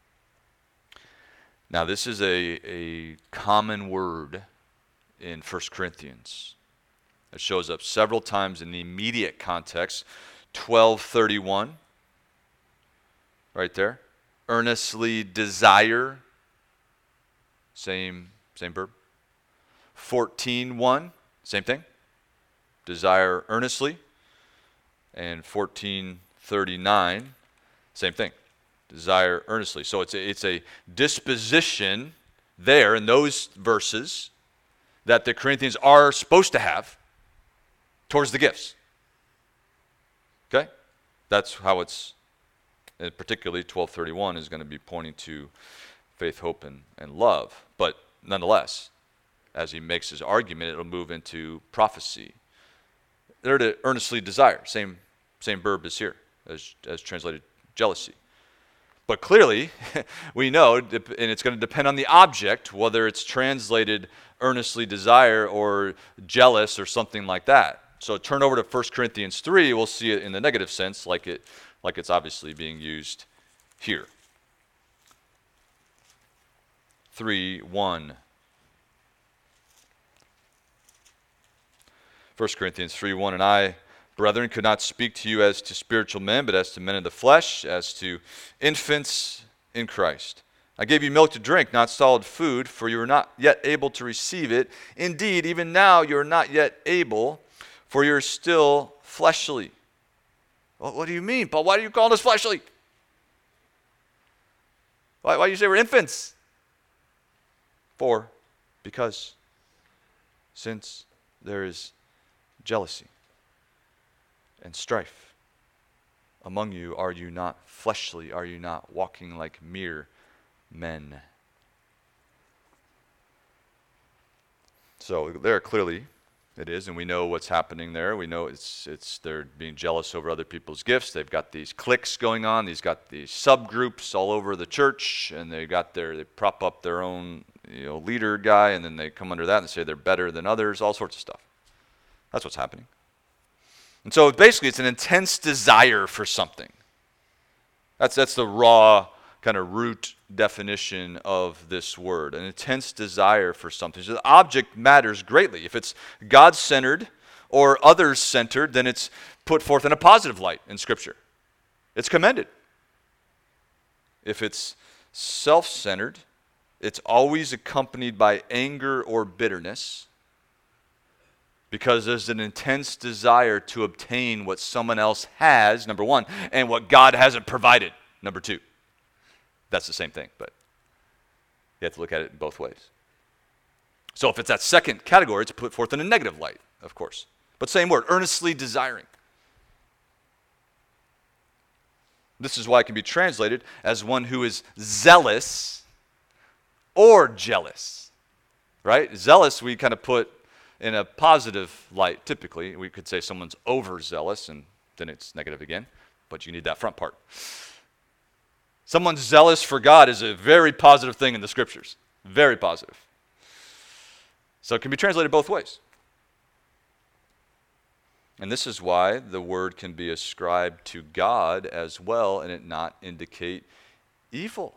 Now, this is a, a common word in First Corinthians. It shows up several times in the immediate context. twelve thirty-one, right there. Earnestly desire, same, same verb. fourteen one, same thing. Desire earnestly. And fourteen thirty-nine, same thing. Desire earnestly. So it's a, it's a disposition there in those verses that the Corinthians are supposed to have towards the gifts. Okay? That's how it's, and particularly twelve thirty-one is going to be pointing to faith, hope, and, and love. But nonetheless, as he makes his argument, it'll move into prophecy. They're to earnestly desire. Same, same verb is here as, as translated jealousy. But clearly, we know, and it's going to depend on the object, whether it's translated earnestly desire or jealous or something like that. So turn over to First Corinthians three, we'll see it in the negative sense, like it, like it's obviously being used here. three one. First Corinthians three one, and I, brethren, could not speak to you as to spiritual men, but as to men of the flesh, as to infants in Christ. I gave you milk to drink, not solid food, for you are not yet able to receive it. Indeed, even now you are not yet able, for you are still fleshly. Well, what do you mean, Paul? Why do you call us fleshly? Why, why do you say we're infants? For, because, since there is jealousy and strife among you, are you not fleshly? Are you not walking like mere men? So there clearly it is, and we know what's happening there. We know it's it's they're being jealous over other people's gifts. They've got these cliques going on. They've got these subgroups all over the church, and they got their they prop up their own you know leader guy, and then they come under that and say they're better than others. All sorts of stuff. That's what's happening. And so basically, it's an intense desire for something. That's that's the raw kind of root definition of this word, an intense desire for something. So the object matters greatly. If it's God-centered or others-centered, then it's put forth in a positive light in Scripture. It's commended. If it's self-centered, it's always accompanied by anger or bitterness, because there's an intense desire to obtain what someone else has, number one, and what God hasn't provided, number two. That's the same thing, but you have to look at it in both ways. So if it's that second category, it's put forth in a negative light, of course. But same word, earnestly desiring. This is why it can be translated as one who is zealous or jealous, right? Zealous we kind of put in a positive light, typically. We could say someone's overzealous, and then it's negative again, but you need that front part. Someone zealous for God is a very positive thing in the Scriptures. Very positive. So it can be translated both ways. And this is why the word can be ascribed to God as well and it not indicate evil.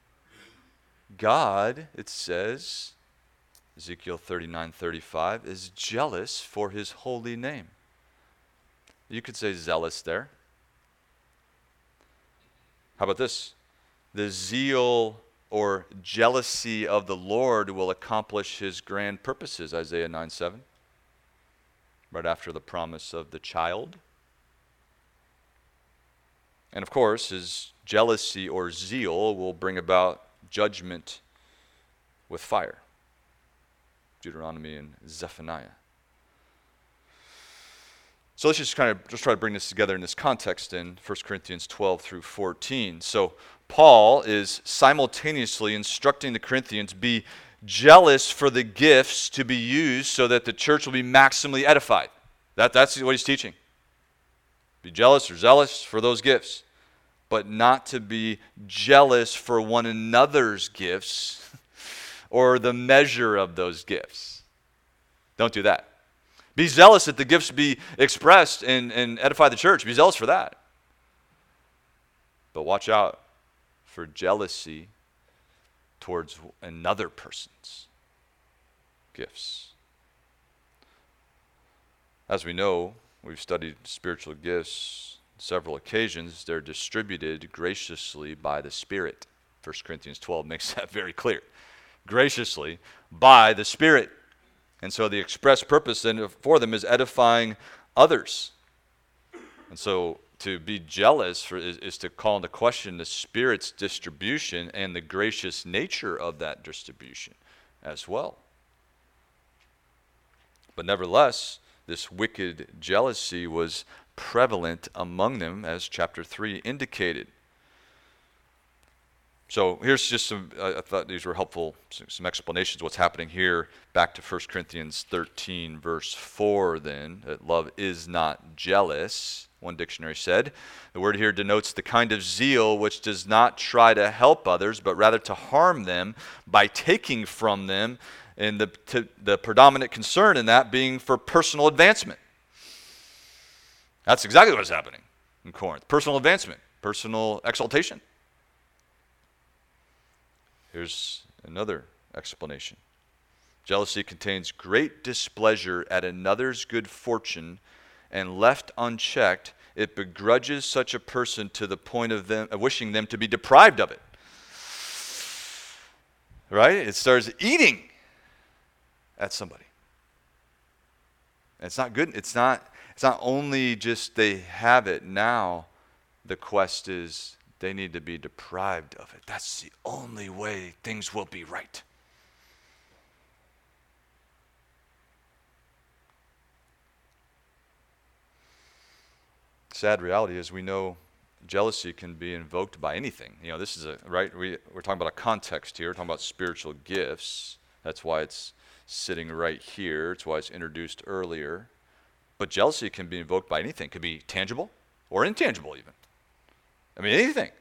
God, it says, Ezekiel thirty-nine thirty-five, is jealous for his holy name. You could say zealous there. How about this? The zeal or jealousy of the Lord will accomplish his grand purposes, Isaiah nine seven. Right after the promise of the child. And of course, his jealousy or zeal will bring about judgment with fire. Deuteronomy and Zephaniah. So let's just kind of just try to bring this together in this context in First Corinthians twelve through fourteen. So Paul is simultaneously instructing the Corinthians be jealous for the gifts to be used so that the church will be maximally edified. That, that's what he's teaching. Be jealous or zealous for those gifts, but not to be jealous for one another's gifts or the measure of those gifts. Don't do that. Be zealous that the gifts be expressed and, and edify the church. Be zealous for that. But watch out for jealousy towards another person's gifts. As we know, we've studied spiritual gifts on several occasions. They're distributed graciously by the Spirit. First Corinthians twelve makes that very clear. Graciously by the Spirit. And so the express purpose then for them is edifying others. And so to be jealous for, is, is to call into question the Spirit's distribution and the gracious nature of that distribution as well. But nevertheless, this wicked jealousy was prevalent among them, as chapter three indicated. So here's just some, uh, I thought these were helpful, some explanations of what's happening here. Back to First Corinthians thirteen, verse four then, that love is not jealous. One dictionary said. The word here denotes the kind of zeal which does not try to help others, but rather to harm them by taking from them, and the, to, the predominant concern in that being for personal advancement. That's exactly what's happening in Corinth. Personal advancement, personal exaltation. Here's another explanation. Jealousy contains great displeasure at another's good fortune, and left unchecked, it begrudges such a person to the point of them of wishing them to be deprived of it. Right? It starts eating at somebody. And it's not good. It's not, it's not only just they have it now. The quest is they need to be deprived of it. That's the only way things will be right. Sad reality is we know jealousy can be invoked by anything. You know, this is a, right, we, we're talking about a context here. We're talking about spiritual gifts. That's why it's sitting right here. It's why it's introduced earlier. But jealousy can be invoked by anything. It could be tangible or intangible even. I mean, anything.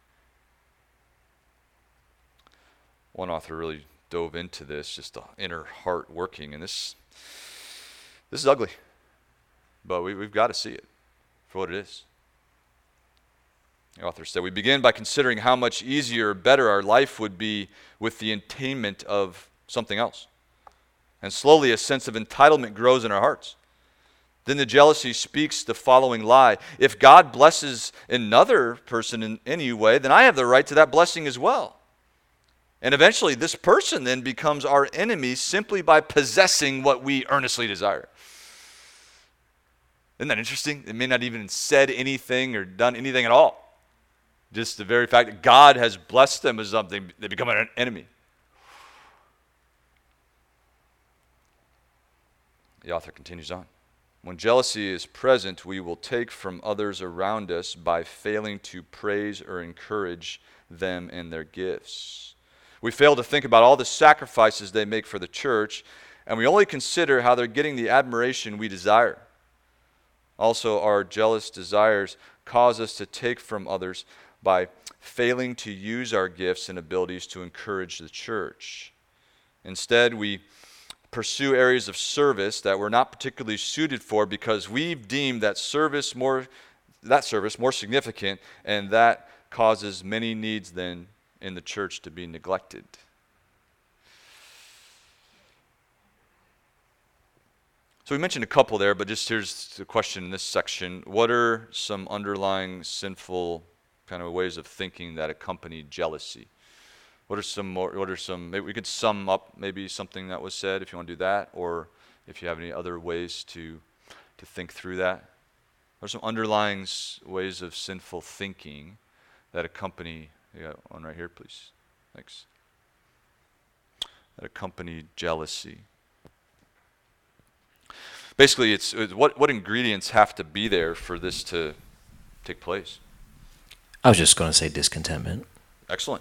One author really dove into this, just the inner heart working, and this this is ugly. But we, we've got to see it for what it is. The author said, we begin by considering how much easier or better our life would be with the attainment of something else. And slowly a sense of entitlement grows in our hearts. Then the jealousy speaks the following lie. If God blesses another person in any way, then I have the right to that blessing as well. And eventually this person then becomes our enemy simply by possessing what we earnestly desire. Isn't that interesting? It may not even said anything or done anything at all. Just the very fact that God has blessed them with something, they become an enemy. The author continues on. When jealousy is present, we will take from others around us by failing to praise or encourage them in their gifts. We fail to think about all the sacrifices they make for the church, and we only consider how they're getting the admiration we desire. Also, our jealous desires cause us to take from others by failing to use our gifts and abilities to encourage the church. Instead, we pursue areas of service that we're not particularly suited for because we've deemed that service more that service more significant, and that causes many needs then in the church to be neglected. So we mentioned a couple there, but just here's the question in this section. What are some underlying sinful kind of ways of thinking that accompany jealousy? What are some more, what are some, maybe we could sum up maybe something that was said if you want to do that, or if you have any other ways to to think through that. What are some underlying s- ways of sinful thinking that accompany, you got one right here, please. Thanks. That accompany jealousy. Basically, it's, it's what, what ingredients have to be there for this to take place? I was just going to say discontentment. Excellent.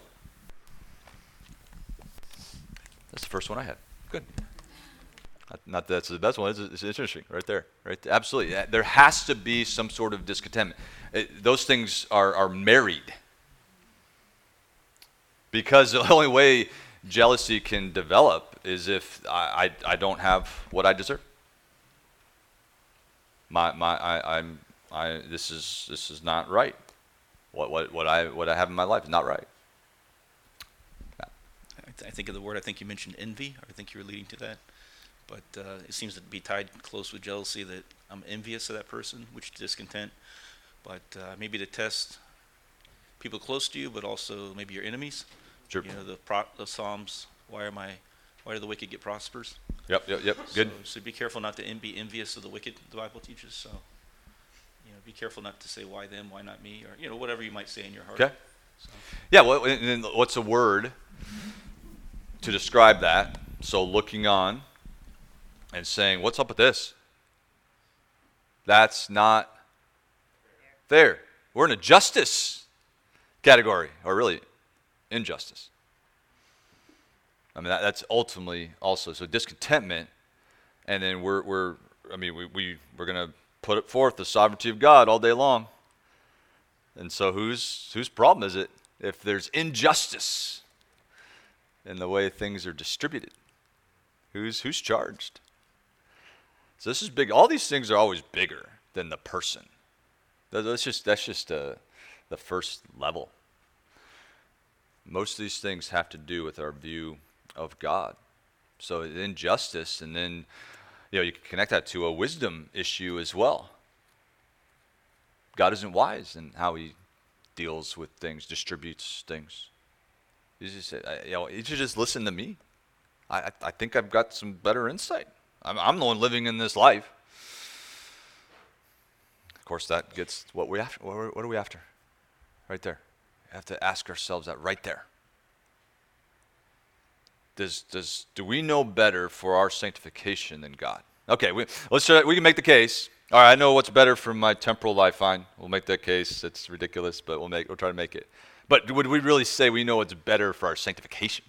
That's the first one I had. Good. Not, not that that's the best one. It's, it's interesting, right there. Right. There. Absolutely. Yeah, there has to be some sort of discontentment. It, those things are, are married. Because the only way jealousy can develop is if I, I, I don't have what I deserve. My my I, I'm I this is this is not right. What what what I what I have in my life is not right. I, th- I think of the word, I think you mentioned envy, or I think you were leading to that. But uh, it seems to be tied close with jealousy, that I'm envious of that person, which is discontent. But uh, maybe to test people close to you, but also maybe your enemies. Sure. You know, the, pro- the Psalms, why are my, why do the wicked get prosperous? Yep, yep, yep. Good. So, so be careful not to en- be envious of the wicked, the Bible teaches. So, you know, be careful not to say why them, why not me, or, you know, whatever you might say in your heart. Okay. So. Yeah, well, and then what's a word to describe that? So looking on and saying, what's up with this? That's not fair. We're in a justice category, or really injustice. I mean, that, that's ultimately also, so discontentment, and then we're, we're I mean, we, we, we're going to put it forth, the sovereignty of God all day long. And so whose whose problem is it if there's injustice in the way things are distributed? Who's who's charged? So this is big. All these things are always bigger than the person. That's just that's just uh, the first level. Most of these things have to do with our view of God. So injustice, and then you know you can connect that to a wisdom issue as well. God isn't wise in how he deals with things, distributes things. He just said, you know, you should just listen to me. I, I, I think I've got some better insight. I'm, I'm the one living in this life. Of course, that gets what we after. What, what are we after? Right there. We have to ask ourselves that right there. Does does do we know better for our sanctification than God? Okay, we, let's try, we can make the case. All right, I know what's better for my temporal life. Fine, we'll make that case. It's ridiculous, but we'll make. We'll try to make it. But would we really say we know what's better for our sanctification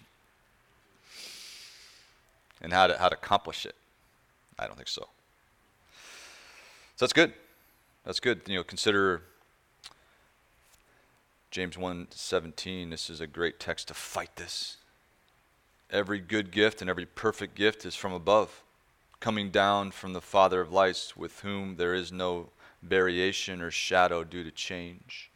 and how to how to accomplish it? I don't think so. So that's good. That's good. You know, consider James one seventeen. This is a great text to fight this. Every good gift and every perfect gift is from above, coming down from the Father of lights, with whom there is no variation or shadow due to change.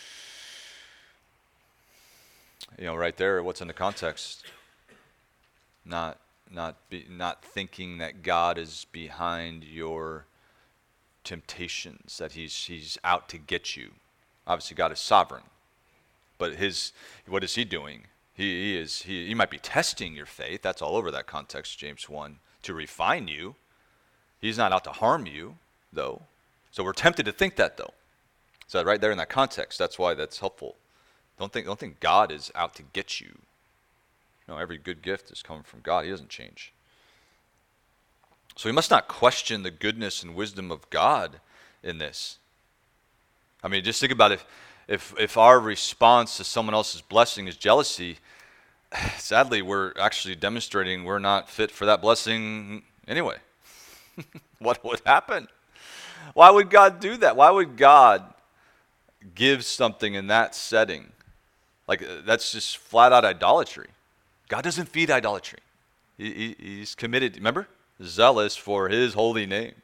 You know, right there, what's in the context? Not, not, be, not thinking that God is behind your temptations, that he's he's out to get you. Obviously, God is sovereign, but his what is he doing? He, he is he, he might be testing your faith. That's all over that context, James one, to refine you. He's not out to harm you, though. So we're tempted to think that, though. So right there in that context, that's why that's helpful. Don't think don't think God is out to get you. No, every good gift is coming from God. He doesn't change. So we must not question the goodness and wisdom of God in this. I mean, just think about it. If if our response to someone else's blessing is jealousy, sadly, we're actually demonstrating we're not fit for that blessing anyway. What would happen? Why would God do that? Why would God give something in that setting? Like, that's just flat out idolatry. God doesn't feed idolatry. He, he, he's committed, remember? Zealous for his holy name.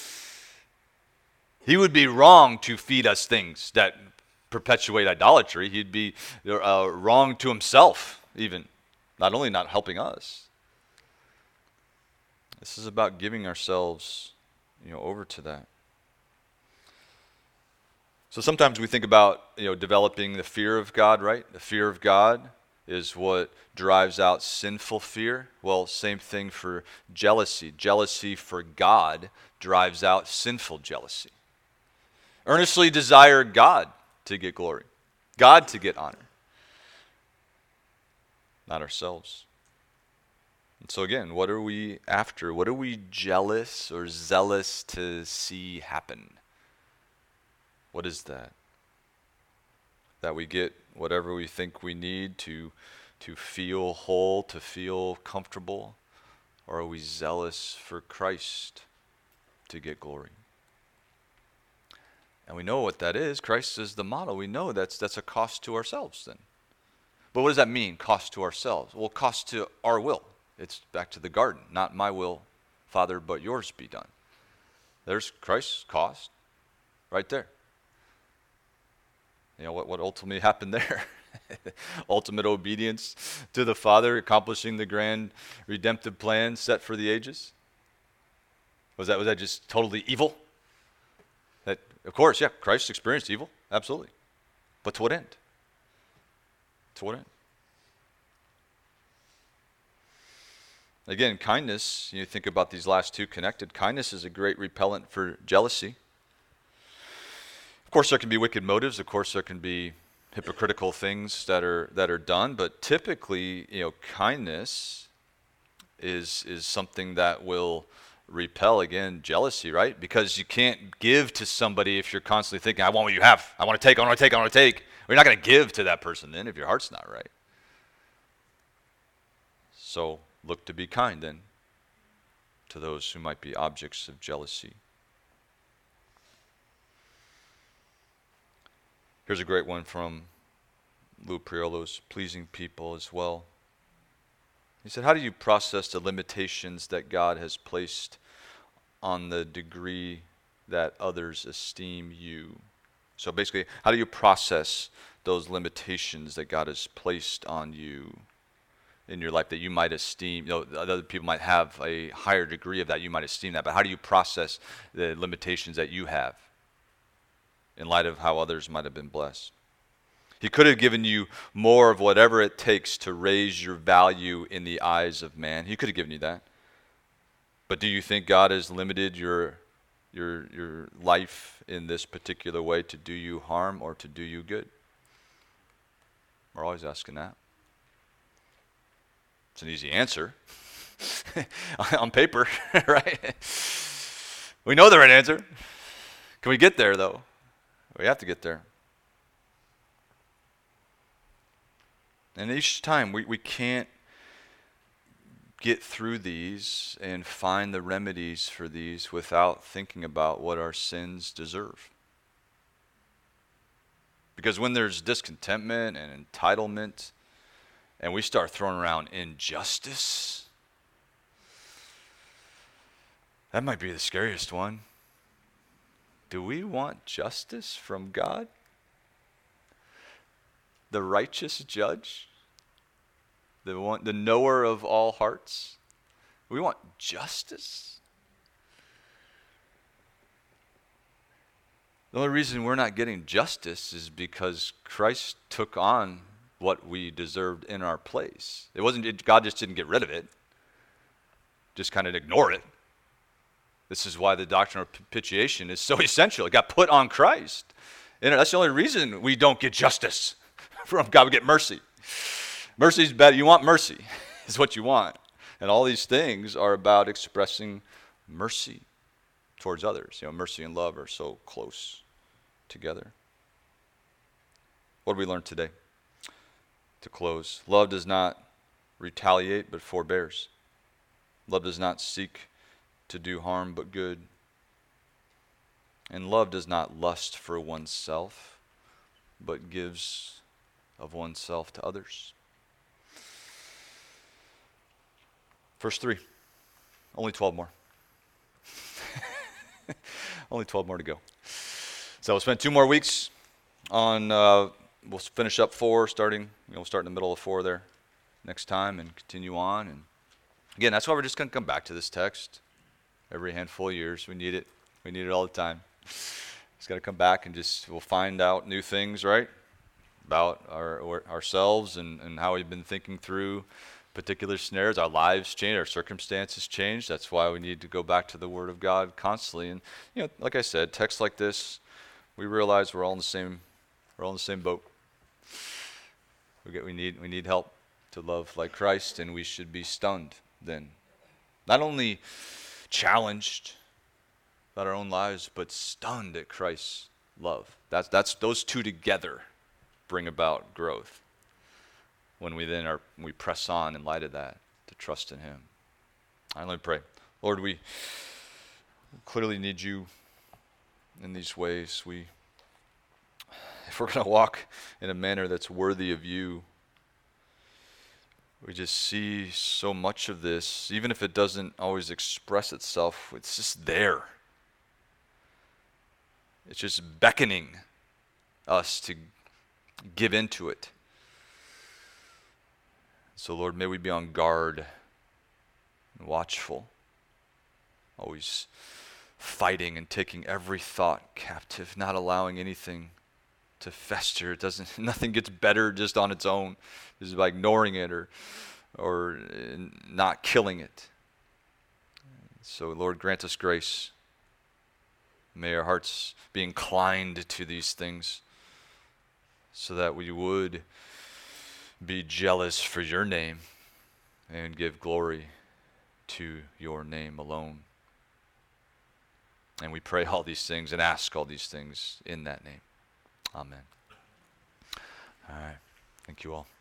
He would be wrong to feed us things that perpetuate idolatry. He'd be uh, wrong to himself, even. Not only not helping us. This is about giving ourselves, you know, over to that. So sometimes we think about, you know, developing the fear of God, right? The fear of God is what drives out sinful fear. Well, same thing for jealousy. Jealousy for God drives out sinful jealousy. Earnestly desire God to get glory, God to get honor, not ourselves. And so again, what are we after? What are we jealous or zealous to see happen? What is that? That we get whatever we think we need to, to feel whole, to feel comfortable? Or are we zealous for Christ to get glory? And we know what that is. Christ is the model. We know that's that's a cost to ourselves then. But what does that mean, cost to ourselves? Well, cost to our will. It's back to the garden. Not my will, Father, but yours be done. There's Christ's cost right there. You know, what, what ultimately happened there? Ultimate obedience to the Father, accomplishing the grand redemptive plan set for the ages. Was that, was that just totally evil? That, of course, yeah, Christ experienced evil, absolutely. But to what end? To what end? Again, kindness, you think about these last two connected. Kindness is a great repellent for jealousy. Of course, there can be wicked motives. Of course, there can be hypocritical things that are that are done. But typically, you know, kindness is is something that will repel, again, jealousy, right? Because you can't give to somebody if you're constantly thinking, I want what you have. I want to take, I want to take, I want to take. Well, you're not going to give to that person then if your heart's not right. So look to be kind then to those who might be objects of jealousy. Here's a great one from Lou Priolo's Pleasing People as well. He said, how do you process the limitations that God has placed on the degree that others esteem you? So basically, how do you process those limitations that God has placed on you in your life that you might esteem, you know, other people might have a higher degree of that, you might esteem that, but how do you process the limitations that you have in light of how others might have been blessed? He could have given you more of whatever it takes to raise your value in the eyes of man. He could have given you that. But do you think God has limited your your your life in this particular way to do you harm or to do you good? We're always asking that. It's an easy answer on paper, right? We know the right answer. Can we get there, though? We have to get there. And each time we, we can't get through these and find the remedies for these without thinking about what our sins deserve. Because when there's discontentment and entitlement, and we start throwing around injustice, that might be the scariest one. Do we want justice from God? The righteous judge? The one, the knower of all hearts? We want justice? The only reason we're not getting justice is because Christ took on what we deserved in our place. It wasn't, it, God just didn't get rid of it, just kind of ignore it. This is why the doctrine of propitiation is so essential. It got put on Christ. And that's the only reason we don't get justice from God. We get mercy. Mercy is better. You want mercy is what you want. And all these things are about expressing mercy towards others. You know, mercy and love are so close together. What did we learn today? To close, love does not retaliate but forbears. Love does not seek to do harm but good. And love does not lust for oneself but gives of oneself to others. First three. Only twelve more. Only twelve more to go. So we'll spend two more weeks on, uh, we'll finish up four, starting, you know, we'll start in the middle of four there next time and continue on. And again, that's why we're just going to come back to this text every handful of years. We need it. We need it all the time. Just got to come back and just, we'll find out new things, right, about our, or ourselves and, and how we've been thinking through particular snares. Our lives change, our circumstances change. That's why we need to go back to the Word of God constantly. And, you know, like I said, texts like this, we realize we're all in the same, we're all in the same boat. We get, we need, we need help to love like Christ, and we should be stunned then. Not only challenged about our own lives, but stunned at Christ's love. That's, that's, those two together bring about growth. When we then are, we press on in light of that to trust in Him. I let me pray. Lord, we clearly need You in these ways. We, if we're going to walk in a manner that's worthy of You, we just see so much of this, even if it doesn't always express itself, it's just there. It's just beckoning us to give into it. So, Lord, may we be on guard and watchful, always fighting and taking every thought captive, not allowing anything to fester. It doesn't, nothing gets better just on its own, just by ignoring it or, or not killing it. So, Lord, grant us grace. May our hearts be inclined to these things so that we would be jealous for Your name and give glory to Your name alone. And we pray all these things and ask all these things in that name. Amen. All right. Thank you all.